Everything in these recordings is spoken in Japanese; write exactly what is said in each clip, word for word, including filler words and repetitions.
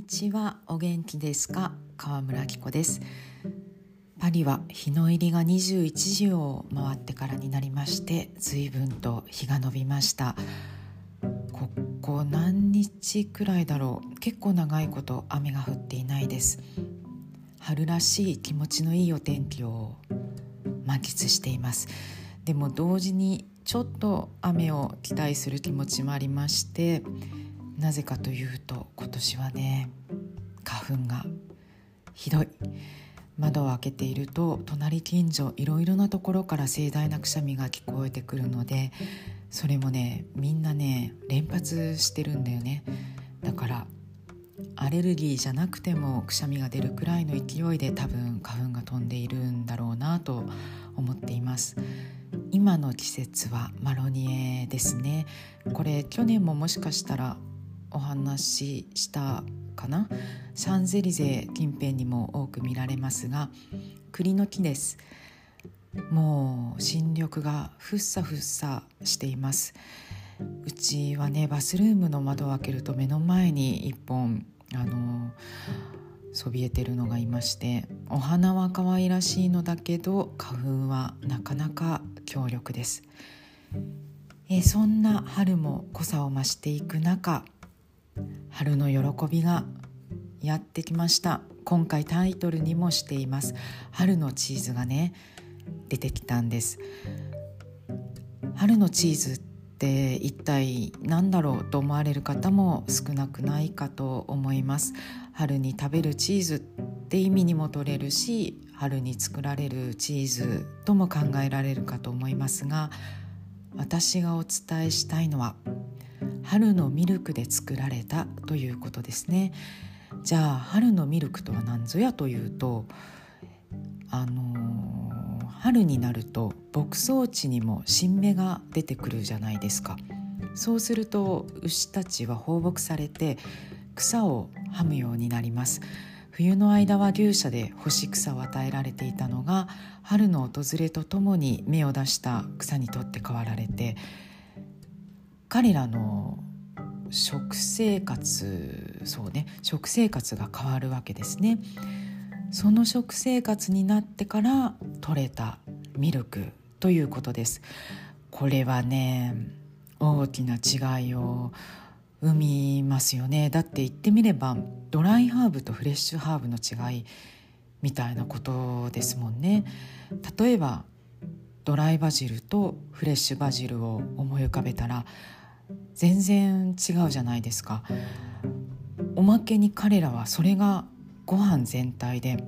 にちは。お元気ですか？川村紀子です。パリは日の入りがにじゅういちじを回ってからになりまして、随分と日が伸びました。ここ何日くらいだろう、結構長いこと雨が降っていないです。春らしい気持ちのいいお天気を満喫しています。でも同時にちょっと雨を期待する気持ちもありまして、なぜかというと今年はね、花粉がひどい。窓を開けていると隣近所いろいろなところから盛大なくしゃみが聞こえてくるので、それもねみんなね連発してるんだよね。だからアレルギーじゃなくてもくしゃみが出るくらいの勢いで多分花粉が飛んでいるんだろうなと思っています。今の季節はマロニエですね。これ去年ももしかしたらお話ししたかな。シャンゼリゼ近辺にも多く見られますが、栗の木です。もう新緑がふっさふっさしています。うちはねバスルームの窓を開けると目の前に一本あのそびえてるのがいまして、お花は可愛らしいのだけど花粉はなかなか強力です。えそんな春も濃さを増していく中、春の喜びがやってきました。今回タイトルにもしています春のチーズがね出てきたんです。春のチーズって一体何だろうと思われる方も少なくないかと思います。春に食べるチーズって意味にも取れるし、春に作られるチーズとも考えられるかと思いますが、私がお伝えしたいのは春のミルクで作られたということですね。じゃあ春のミルクとは何ぞやというと、あのー、春になると牧草地にも新芽が出てくるじゃないですか。そうすると牛たちは放牧されて草をはむようになります。冬の間は牛舎で干し草を与えられていたのが、春の訪れとともに芽を出した草にとって変わられて、彼らの食生活そうね食生活が変わるわけですね。その食生活になってから取れたミルクということです。これはね大きな違いを生みますよね。だって言ってみればドライハーブとフレッシュハーブの違いみたいなことですもんね。例えばドライバジルとフレッシュバジルを思い浮かべたら全然違うじゃないですか。おまけに彼らはそれがご飯全体で、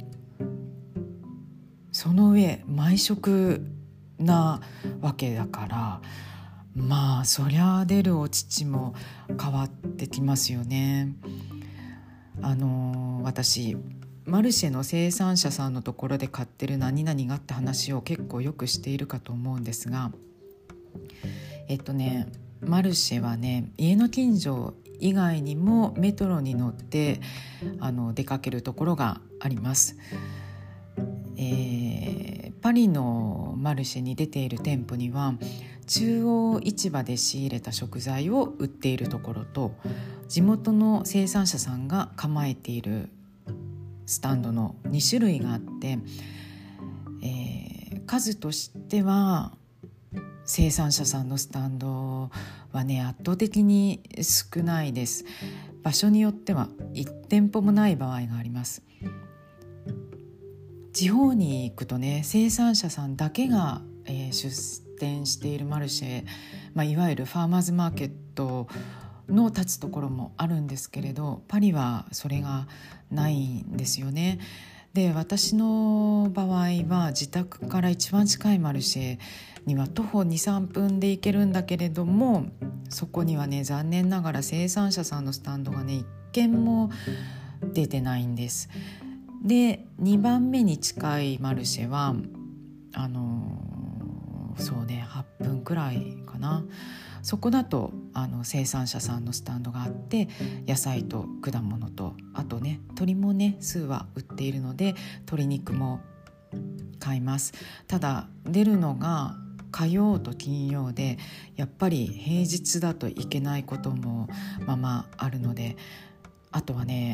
その上毎食なわけだから、まあそりゃ出るお乳も変わってきますよね。あの私マルシェの生産者さんのところで買ってる何々がって話を結構よくしているかと思うんですが、えっとねマルシェはね家の近所以外にもメトロに乗ってあの出かけるところがあります。えー、パリのマルシェに出ている店舗には中央市場で仕入れた食材を売っているところと、地元の生産者さんが構えているスタンドのに種類があって、えー、数としては生産者さんのスタンドはね圧倒的に少ないです。場所によってはいち店舗もない場合があります。地方に行くとね生産者さんだけが、えー、出店しているマルシェ、まあ、いわゆるファーマーズマーケットの立つところもあるんですけれど、パリはそれがないんですよね。で私の場合は自宅から一番近いマルシェには徒歩 にさんぷんで行けるんだけれども、そこにはね残念ながら生産者さんのスタンドがね一軒も出てないんです。でにばんめに近いマルシェはあのそうねはっぷんくらいかな。そこだとあの生産者さんのスタンドがあって、野菜と果物とあとね鶏もね数は売っているので鶏肉も買います。ただ出るのが火曜と金曜で、やっぱり平日だといけないこともまあまああるので、あとはね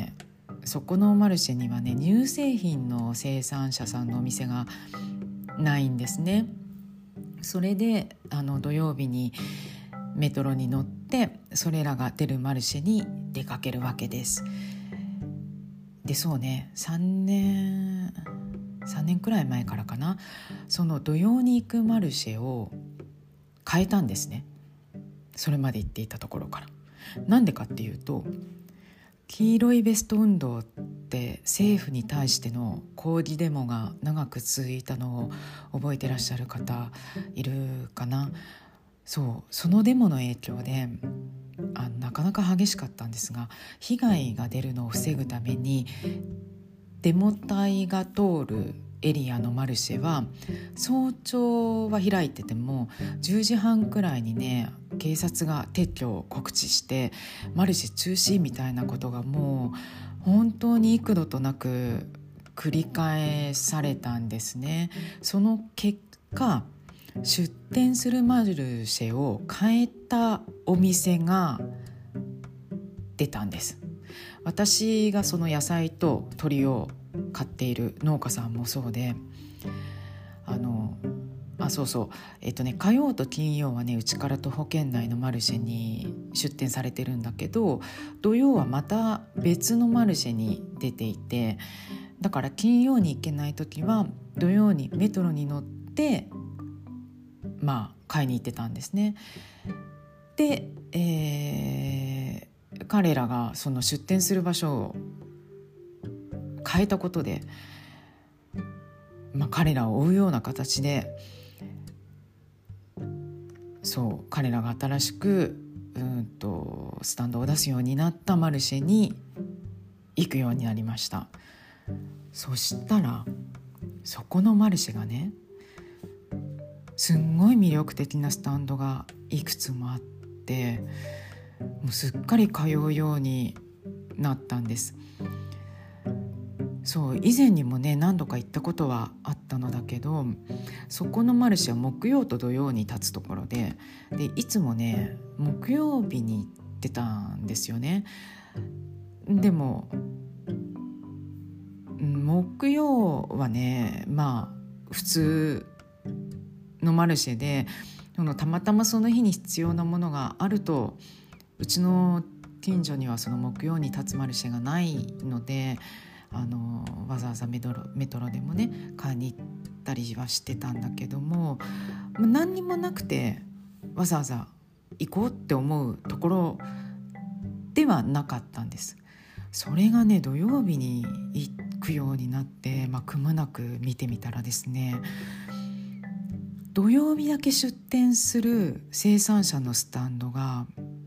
そこのマルシェにはね、乳製品の生産者さんのお店がないんですね。それであの土曜日にメトロに乗ってそれらが出るマルシェに出かけるわけです。でそうね3年3年くらい前からかな、その土曜に行くマルシェを変えたんですね。それまで行っていたところから。なんでかっていうと、黄色いベスト運動って政府に対しての抗議デモが長く続いたのを覚えてらっしゃる方いるかな。そう、そのデモの影響であなかなか激しかったんですが、被害が出るのを防ぐためにデモ隊が通るエリアのマルシェは早朝は開いててもじゅうじはんくらいにね、警察が撤去を告知してマルシェ中止みたいなことがもう本当に幾度となく繰り返されたんですね。その結果、出店するマルシェを変えたお店が出たんです。私がその野菜と鶏を買っている農家さんもそうで、あのあそうそうえっとね火曜と金曜はね、うちから徒歩圏内のマルシェに出店されてるんだけど、土曜はまた別のマルシェに出ていて、だから金曜に行けない時は土曜にメトロに乗ってまあ買いに行ってたんですね。で、えー、彼らがその出店する場所を変えたことで、まあ、彼らを追うような形で、そう彼らが新しくうんとスタンドを出すようになったマルシェに行くようになりました。そしたらそこのマルシェがね、すんごい魅力的なスタンドがいくつもあって、もうすっかり通うようになったんです。そう以前にもね何度か行ったことはあったのだけど、そこのマルシェは木曜と土曜に立つところで、でいつもね木曜日に行ってたんですよね。でも木曜はねまあ普通のマルシェで、そのたまたまその日に必要なものがあると、うちの近所にはその木曜に立つマルシェがないので、あのわざわざメトロ、メトロでもね買いに行ったりはしてたんだけども、何にもなくてわざわざ行こうって思うところではなかったんです。それがね土曜日に行くようになって、まあ、くまなく見てみたらですね、土曜日だけ出店する生産者のスタンドが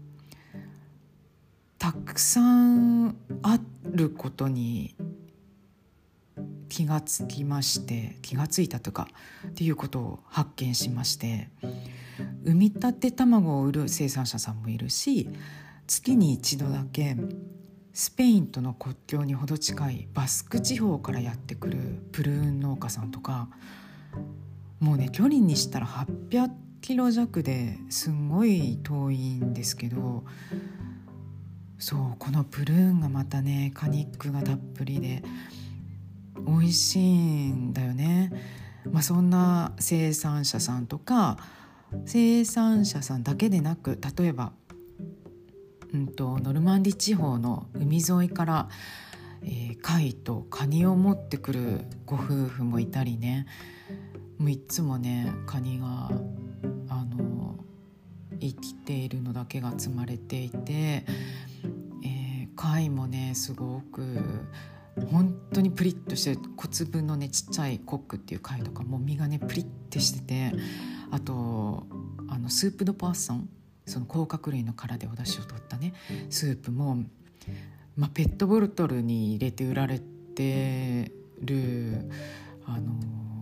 たくさんあることに気がつきまして気がついたとかっていうことを発見しまして、産みたて卵を売る生産者さんもいるし、月に一度だけスペインとの国境にほど近いバスク地方からやってくるプルーン農家さんとか、もうね距離にしたらはっぴゃくキロ弱ですんごい遠いんですけど、そうこのプルーンがまたね果肉がたっぷりで美味しいんだよね。まあ、そんな生産者さんとか、生産者さんだけでなく、例えば、うんと、ノルマンディ地方の海沿いから、えー、貝とカニを持ってくるご夫婦もいたりね、もういつもねカニがあの生きているのだけが積まれていて、えー、貝もねすごく本当にプリッとして小粒のねちっちゃいコックっていう貝とかも身がねプリッてしてて、あとあのスープドポワッソン、その甲殻類の殻でお出汁を取ったねスープも、まあ、ペットボトルに入れて売られてるあの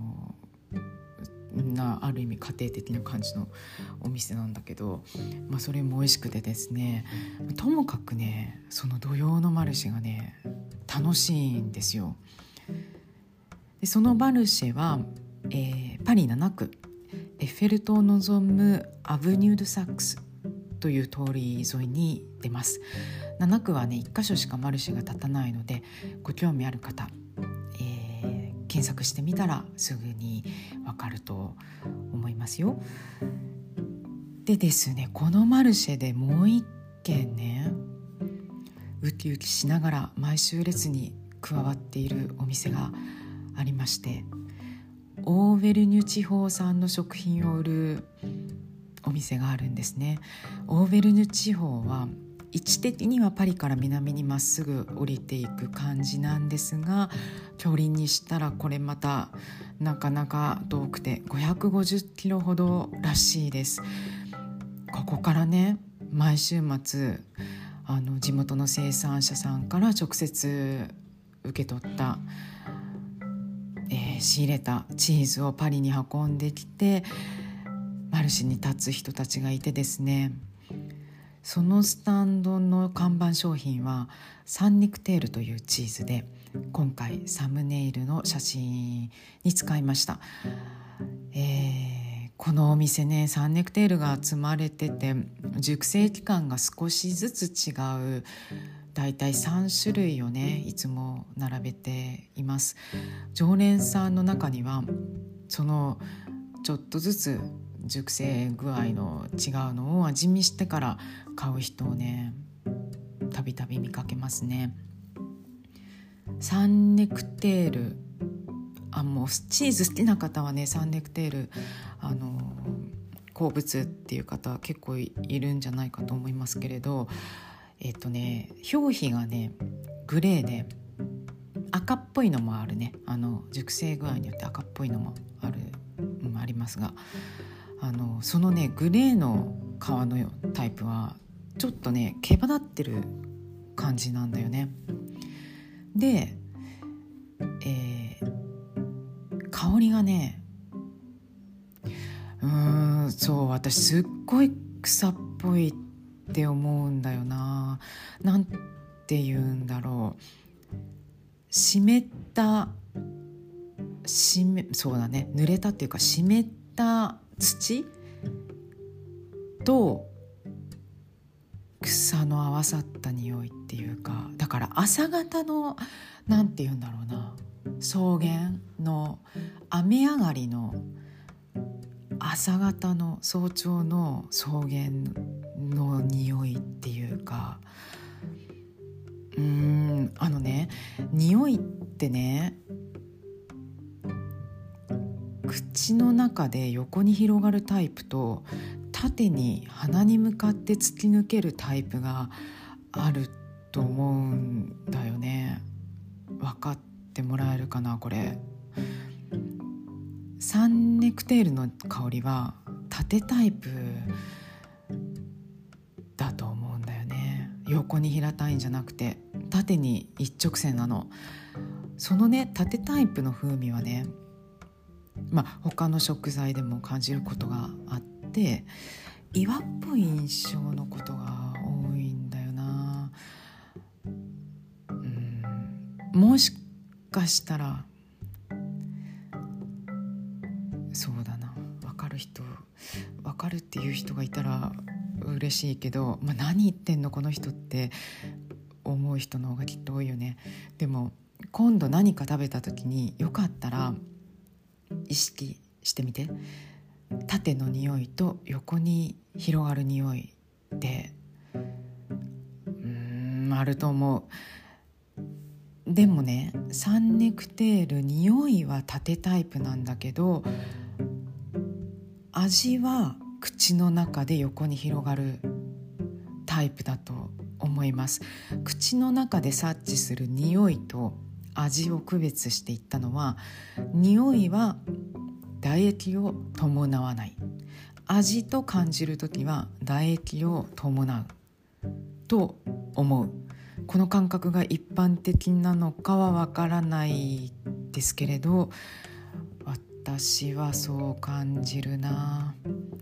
なある意味家庭的な感じのお店なんだけど、まあ、それも美味しくてですね、ともかくねその土曜のマルシェがね楽しいんですよ。でそのマルシェは、えー、パリなな区エッフェル塔を望むアブニュー・ドゥ・サックスという通り沿いに出ます。なな区はねいっか所しかマルシェが立たないので、ご興味ある方、えー、検索してみたらすぐにわかると思いますよ。でですね、このマルシェでもう一軒ね、ウキウキしながら毎週列に加わっているお店がありまして、オーヴェルニュ地方産の食品を売るお店があるんですね。オーヴェルニュ地方は位置的にはパリから南にまっすぐ降りていく感じなんですが、距離にしたらこれまたなかなか遠くてごひゃくごじゅっキロほどらしいです。ここからね毎週末あの地元の生産者さんから直接受け取った、えー、仕入れたチーズをパリに運んできてマルシェに立つ人たちがいてですね、そのスタンドの看板商品はサンニクテールというチーズで、今回サムネイルの写真に使いました。えー、このお店ねサンニクテールが積まれてて熟成期間が少しずつ違う、だいたいさん種類をねいつも並べています。常連さんの中にはそのちょっとずつ熟成具合の違うのを味見してから買う人をねたびたび見かけますね。サンネクテール、あもうチーズ好きな方はねサンネクテールあの好物っていう方結構 い, いるんじゃないかと思いますけれど、えっとね表皮がねグレーで赤っぽいのもあるね、あの熟成具合によって赤っぽいのもある、うん、ありますが、あのそのねグレーの皮のタイプはちょっとね毛羽立ってる感じなんだよね。で、えー、香りがねうーんそう私すっごい草っぽいって思うんだよな。なんて言うんだろう、湿った湿そうだね濡れたっていうか湿った土と草の合わさった匂いっていうか、だから朝方のなんて言うんだろうな、草原の雨上がりの朝方の早朝の草原の匂いっていうか、うーんあのね匂いってね口の中で横に広がるタイプと縦に鼻に向かって突き抜けるタイプがあると思うんだよね。分かってもらえるかなこれ。サンネクテールの香りは縦タイプだと思うんだよね。横に平たいんじゃなくて縦に一直線なの。そのね縦タイプの風味はね、まあ他の食材でも感じることがあって、岩っぽい印象のことが多いんだよな。うん、もしかしたらそうだな、分かる人分かるっていう人がいたら嬉しいけど、まあ、何言ってんのこの人って思う人の方がきっと多いよね。でも今度何か食べた時によかったら意識してみて。縦の匂いと横に広がる匂いでうーんあると思う。でもねサンネクテール匂いは縦タイプなんだけど味は口の中で横に広がるタイプだと思います。口の中で察知する匂いと味を区別していったのは、匂いは唾液を伴わない、味と感じるときは唾液を伴うと思う。この感覚が一般的なのかはわからないですけれど、私はそう感じるな。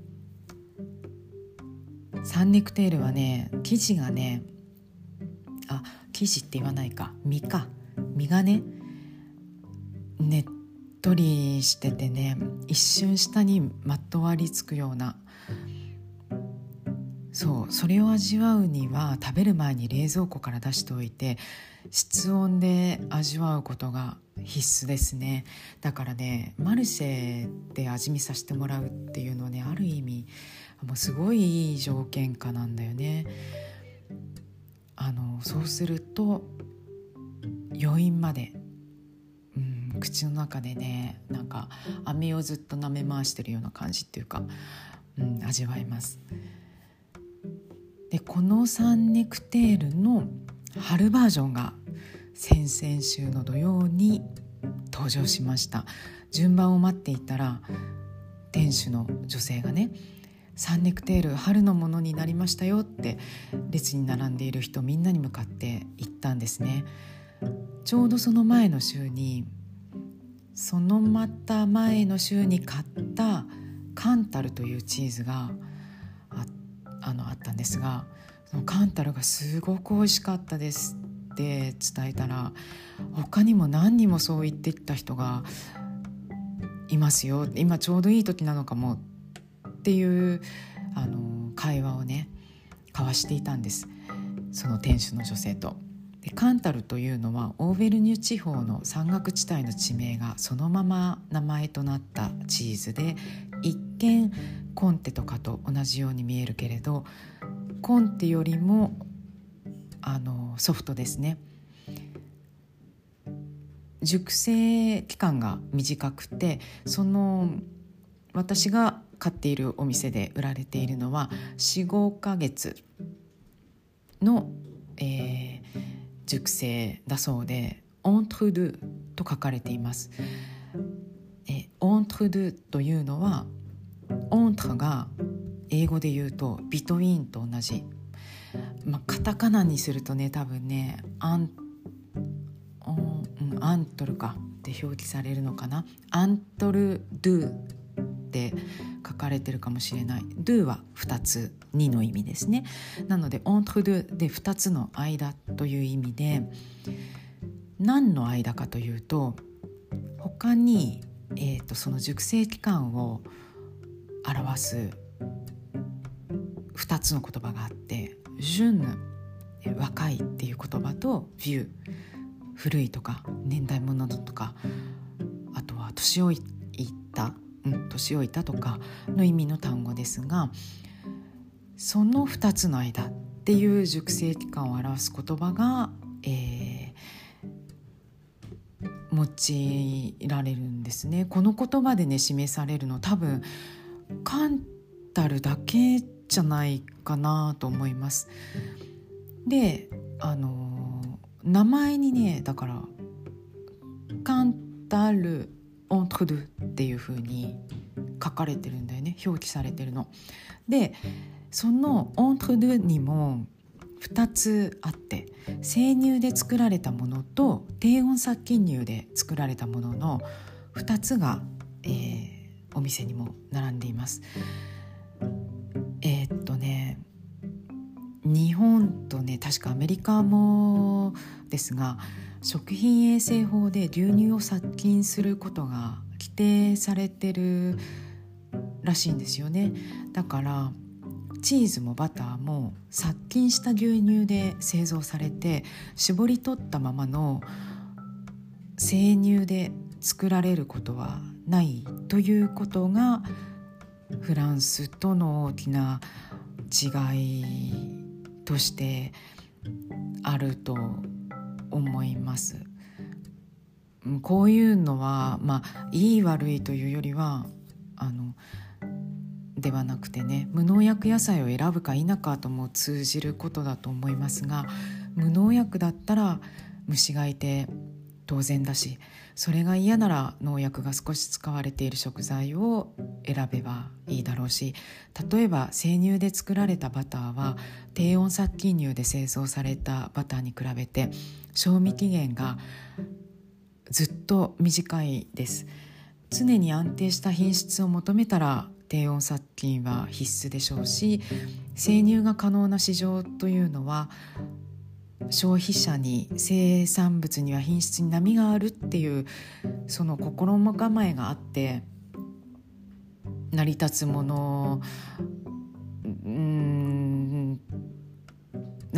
サンネクテールはね生地がねあ生地って言わないか実か実がねねっとりしててね、一瞬下にまとわりつくようなそうそれを味わうには食べる前に冷蔵庫から出しておいて室温で味わうことが必須ですね。だからねマルシェで味見させてもらうっていうのはねある意味もうすごいいい条件下なんだよね。あのそうすると余韻まで、うん、口の中でねなんか飴をずっと舐め回してるような感じっていうか、うん、味わえます。でこのサンネクテールの春バージョンが先々週の土曜に登場しました。順番を待っていたら店主の女性がね、サンネクテール春のものになりましたよって列に並んでいる人みんなに向かって言ったんですね。ちょうどその前の週にそのまた前の週に買ったカンタルというチーズが あ, あ, のあったんですが、そのカンタルがすごく美味しかったですって伝えたら、他にも何人もそう言ってきた人がいますよ、今ちょうどいい時なのかもっていうあの会話をね交わしていたんです、その店主の女性と。でカンタルというのはオーベルニュ地方の山岳地帯の地名がそのまま名前となったチーズで、一見コンテとかと同じように見えるけれどコンテよりもあのソフトですね。熟成期間が短くて、その私が買っているお店で売られているのは よん、ごかげつの、えー、熟成だそうで、オントゥドゥと書かれています。えオントゥドゥというのは、オントゥが英語で言うとビトウィーンと同じ、まあ、カタカナにするとね多分ねアンアントルかって表記されるのかな。アントルドゥって書かれてるかもしれない。ドゥはふたつ、にの意味ですね。なのでオントルドゥでふたつの間という意味で、何の間かというと、他に、えーと、その熟成期間を表すふたつの言葉があって、ジュン若いっていう言葉と、ビュー古いとか年代物とか、あとは年老いた、うん、年老いたとかの意味の単語ですが、そのふたつの間っていう熟成期間を表す言葉が、えー、用いられるんですね。この言葉でね示されるの多分カンタルだけじゃないかなと思います。で、あの名前にね、だからカンタルオントゥドゥっていう風に書かれてるんだよね、表記されてるので、そのオントゥドゥにもふたつあって、生乳で作られたものと低温殺菌乳で作られたもののふたつが、えー、お店にも並んでいます。えー、っとね日本とね確かアメリカもですが、食品衛生法で牛乳を殺菌することが規定されてるらしいんですよね。だからチーズもバターも殺菌した牛乳で製造されて、絞り取ったままの生乳で作られることはないということがフランスとの大きな違いとしてあると思います。こういうのは、まあ、いい悪いというよりはあのではなくてね、無農薬野菜を選ぶか否かとも通じることだと思いますが、無農薬だったら虫がいて当然だし、それが嫌なら農薬が少し使われている食材を選べばいいだろうし、例えば生乳で作られたバターは低温殺菌乳で製造されたバターに比べて賞味期限がずっと短いです。常に安定した品質を求めたら低温殺菌は必須でしょうし、生乳が可能な市場というのは消費者に生産物には品質に波があるっていうその心構えがあって成り立つもの、うーん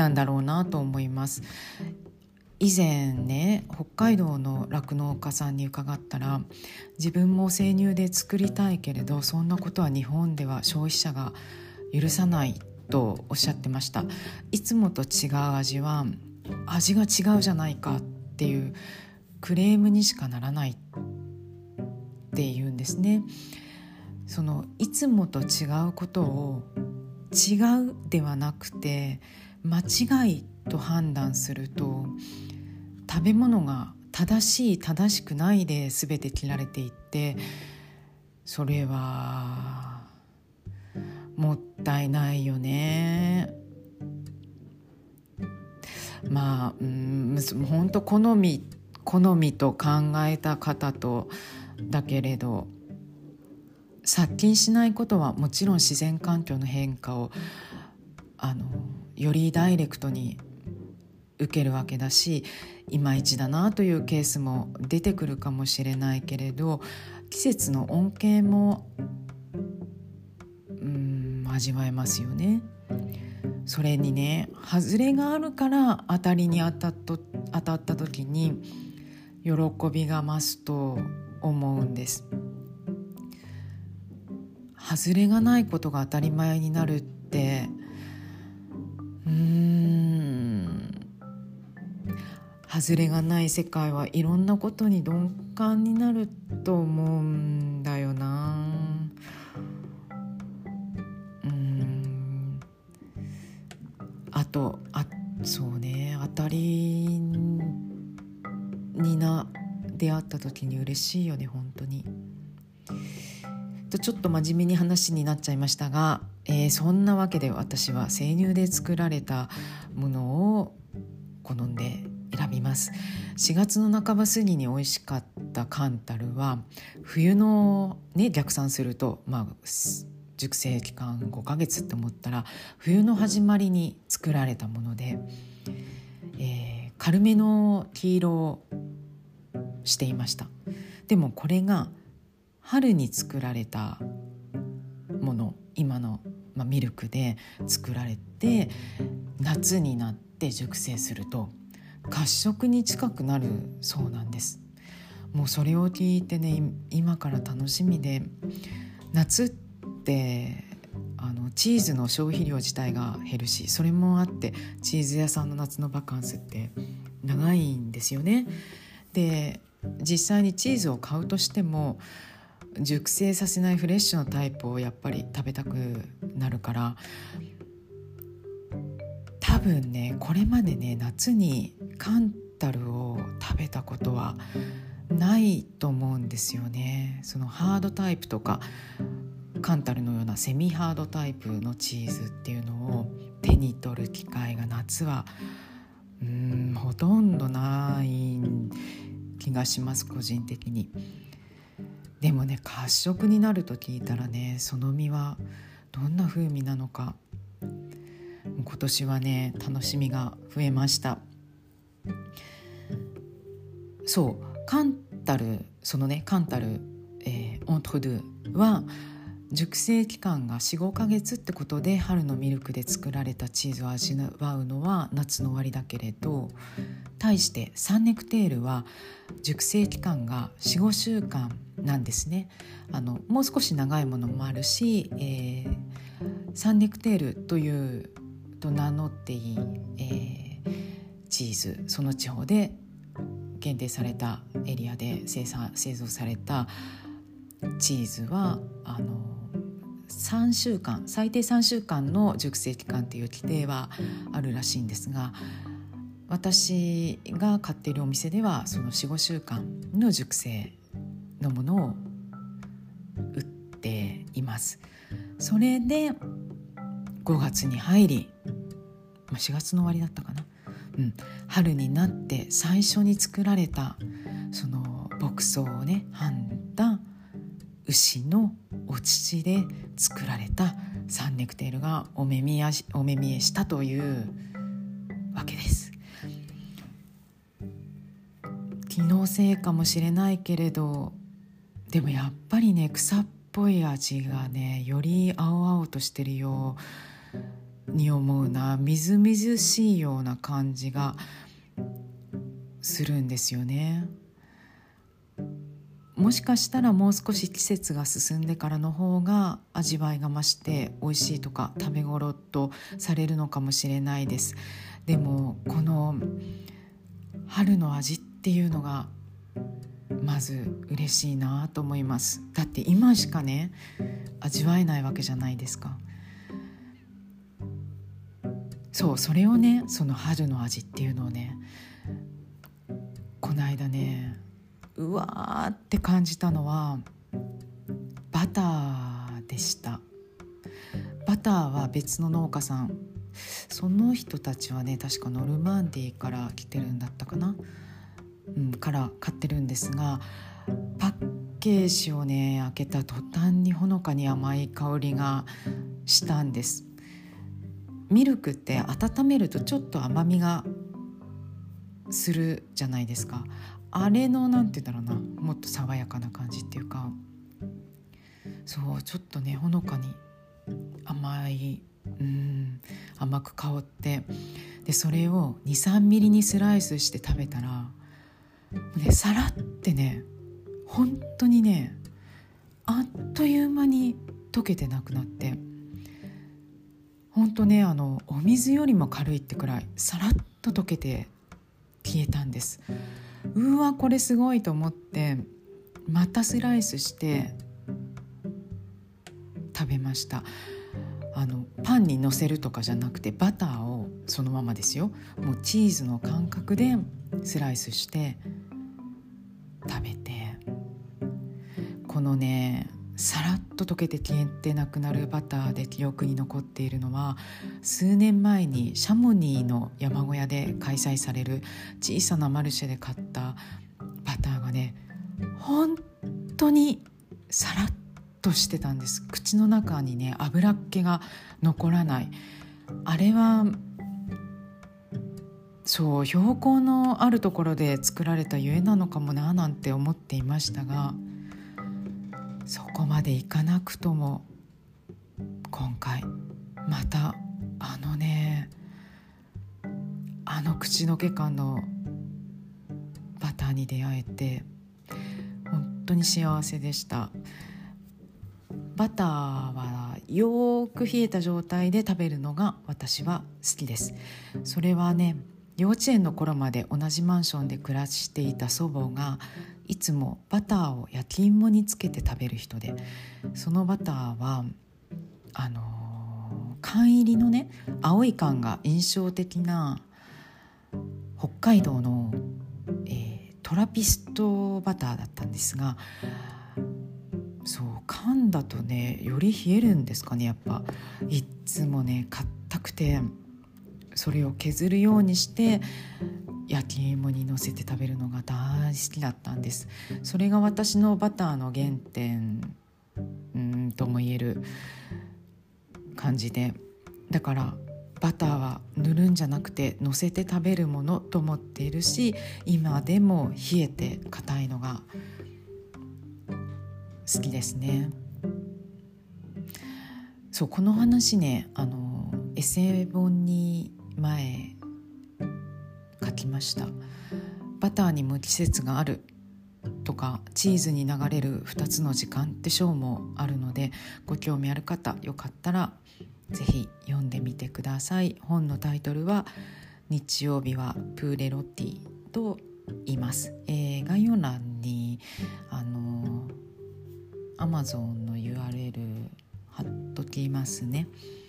なんだろうなと思います。以前ね、北海道の酪農家さんに伺ったら、自分も生乳で作りたいけれどそんなことは日本では消費者が許さないとおっしゃってました。いつもと違う味は味が違うじゃないかっていうクレームにしかならないっていうんですね。そのいつもと違うことを違うではなくて間違いと判断すると、食べ物が正しい正しくないで全て切られていって、それはもったいないよね。まあ、うん、本当好み好みと考えた方とだけれど、殺菌しないことはもちろん自然環境の変化をあのよりダイレクトに受けるわけだし、いまいちだなというケースも出てくるかもしれないけれど、季節の恩恵もうん味わえますよね。それにね、外れがあるから当たりに当たっと当たった時に喜びが増すと思うんです。外れがないことが当たり前になるって、うーん外れがない世界はいろんなことに鈍感になると思うんだよな。うーんあとあそうね、当たりにな出会った時に嬉しいよね、本当に。とちょっと真面目に話になっちゃいましたが、えー、そんなわけで私は生乳で作られたものを好んで選びます。しがつの半ば過ぎに美味しかったカンタルは冬のね、逆算すると、まあ、熟成期間ごかげつって思ったら冬の始まりに作られたもので、えー、軽めの黄色をしていました。でもこれが春に作られたもの、今の、まあ、ミルクで作られて夏になって熟成すると褐色に近くなるそうなんです。もうそれを聞いてね、今から楽しみで、夏ってあのチーズの消費量自体が減るし、それもあってチーズ屋さんの夏のバカンスって長いんですよね。で、実際にチーズを買うとしても熟成させないフレッシュのタイプをやっぱり食べたくなるから、多分ね、これまでね、夏にカンタルを食べたことはないと思うんですよね。そのハードタイプとかカンタルのようなセミハードタイプのチーズっていうのを手に取る機会が夏はうーんほとんどない気がします、個人的に。でもね、褐色になると聞いたらね、その実はどんな風味なのか、今年はね楽しみが増えました。そうカンタルそのねカンタル、えー、オントゥドゥは熟成期間が よん,ご ヶ月ってことで、春のミルクで作られたチーズを味わうのは夏の終わりだけれど、対してサンネクテールは熟成期間が よん,ご 週間なんですね。あのもう少し長いものもあるし、えー、サンネクテールというと名乗っていい、えー、チーズ、その地方で限定されたエリアで生産製造されたチーズはあのさんしゅうかん、最低さんしゅうかんの熟成期間という規定はあるらしいんですが、私が買っているお店ではその よん,ご 週間の熟成のものを売っています。それでごがつに入り、しがつの終わりだったかな、うん、春になって最初に作られたその牧草をね編んだ牛のお乳で作られたサンネクテールがお目見えし、お目見えしたというわけです。気のせいかもしれないけれど、でもやっぱりね草っぽい味がねより青々としてるよに思うな。みずみずしいような感じがするんですよね。もしかしたらもう少し季節が進んでからの方が味わいが増して美味しいとか食べ頃とされるのかもしれないです。でもこの春の味っていうのがまず嬉しいなと思います。だって今しかね味わえないわけじゃないですか。そう、それをね、その春の味っていうのをね、この間ねうわーって感じたのはバターでした。バターは別の農家さん、その人たちはね確かノルマンディーから来てるんだったかな、うん、から買ってるんですが、パッケージをね開けた途端にほのかに甘い香りがしたんです。ミルクって温めるとちょっと甘みがするじゃないですか。あれのなんて言うんだろうな、もっと爽やかな感じっていうか、そうちょっとねほのかに甘い、うん、甘く香って、でそれを にさんミリにスライスして食べたら、ね、さらってね本当にねあっという間に溶けてなくなって、本当ねあのお水よりも軽いってくらいさらっと溶けて消えたんです。うわこれすごいと思ってまたスライスして食べました。あのパンにのせるとかじゃなくてバターをそのままですよ、もうチーズの感覚でスライスして食べて、このねさらっと溶けて消えてなくなるバターで記憶に残っているのは、数年前にシャモニーの山小屋で開催される小さなマルシェで買ったバターがね本当にさらっとしてたんです。口の中にね油っ気が残らない。あれはそう標高のあるところで作られたゆえなのかもななんて思っていましたが、そこまでいかなくとも今回またあのねあの口どけ感のバターに出会えて本当に幸せでした。バターはよく冷えた状態で食べるのが私は好きです。それはね幼稚園の頃まで同じマンションで暮らしていた祖母がいつもバターを焼き芋につけて食べる人で、そのバターはあのー、缶入りのね青い缶が印象的な北海道の、えー、トラピストバターだったんですが、そう缶だとねより冷えるんですかね、やっぱいつもね硬くて、それを削るようにして焼き芋にのせて食べるのが大好きだったんです。それが私のバターの原点うんとも言える感じで、だからバターは塗るんじゃなくてのせて食べるものと思っているし、今でも冷えて硬いのが好きですね。そうこの話ねあのエッセイ本に前書きました。バターにも季節があるとかチーズに流れるふたつの時間って章もあるので、ご興味ある方よかったらぜひ読んでみてください。本のタイトルは日曜日はプーレロティと言います。えー、概要欄にあの Amazon の ユーアールエル 貼っときますね。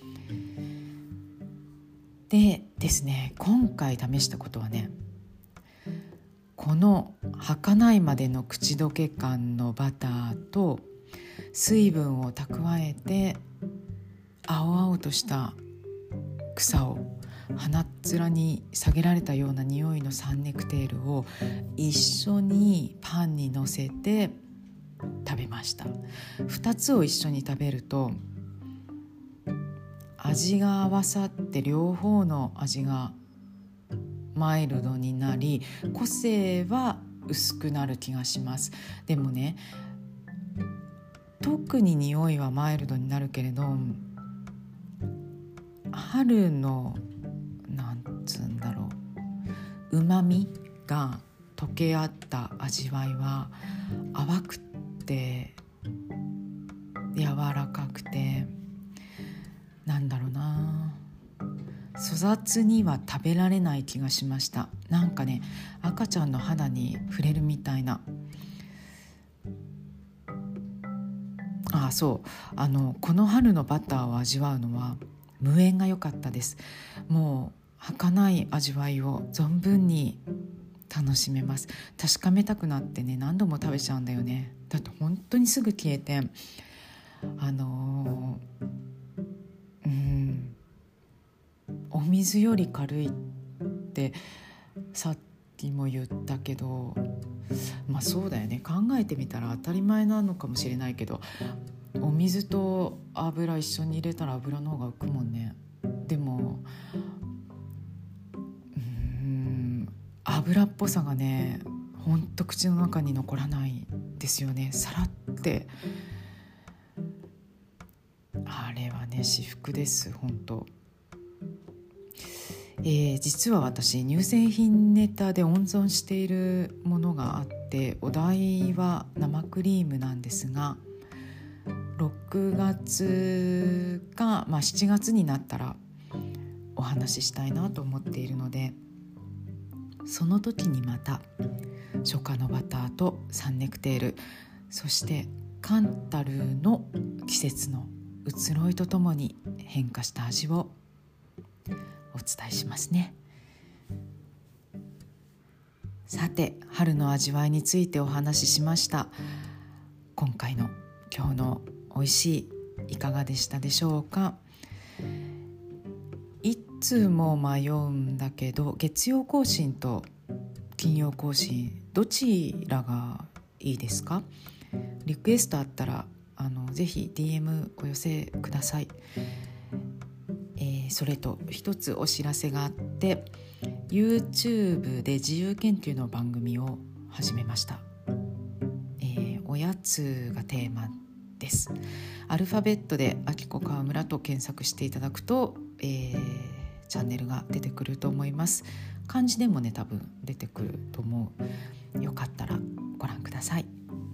でですね、今回試したことはね、この儚いまでの口どけ感のバターと水分を蓄えて青々とした草を鼻っ面に下げられたような匂いのサンネクテールを一緒にパンにのせて食べました。ふたつを一緒に食べると味が合わさって両方の味がマイルドになり個性は薄くなる気がします。でもね特に匂いはマイルドになるけれど春のなんつうんだろう、うまみが溶け合った味わいは淡くて柔らかくて、なんだろうな、粗雑には食べられない気がしました。なんかね、赤ちゃんの肌に触れるみたいな。ああそうあのこの春のバターを味わうのは無塩が良かったです。もう儚い味わいを存分に楽しめます。確かめたくなってね、何度も食べちゃうんだよね。だって本当にすぐ消えて、あのー、うんお水より軽いってさっきも言ったけど、まあそうだよね、考えてみたら当たり前なのかもしれないけど、お水と油一緒に入れたら油の方が浮くもんね。でもうーん油っぽさがね、ほんと口の中に残らないんですよね。さらってあれはね、至福です。本当。えー、実は私乳製品ネタで温存しているものがあって、お題は生クリームなんですが、ろくがつか、まあ、しちがつになったらお話ししたいなと思っているので、その時にまた初夏のバターとサンネクテール、そしてカンタルーの季節の移ろいとともに変化した味をお伝えしますね。さて、春の味わいについてお話ししました。今回の今日のおいしいいかがでしたでしょうか。いつも迷うんだけど、月曜更新と金曜更新どちらがいいですか？リクエストあったらあのぜひ ディーエム お寄せください。えー、それと一つお知らせがあって、 YouTube で自由研究の番組を始めました。えー、おやつがテーマです。アルファベットであきこ川村と検索していただくと、えー、チャンネルが出てくると思います。漢字でもね多分出てくると思う。よかったらご覧ください。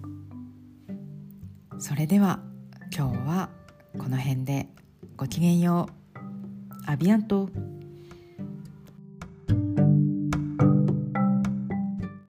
それでは今日はこの辺でごきげんよう。アビアント。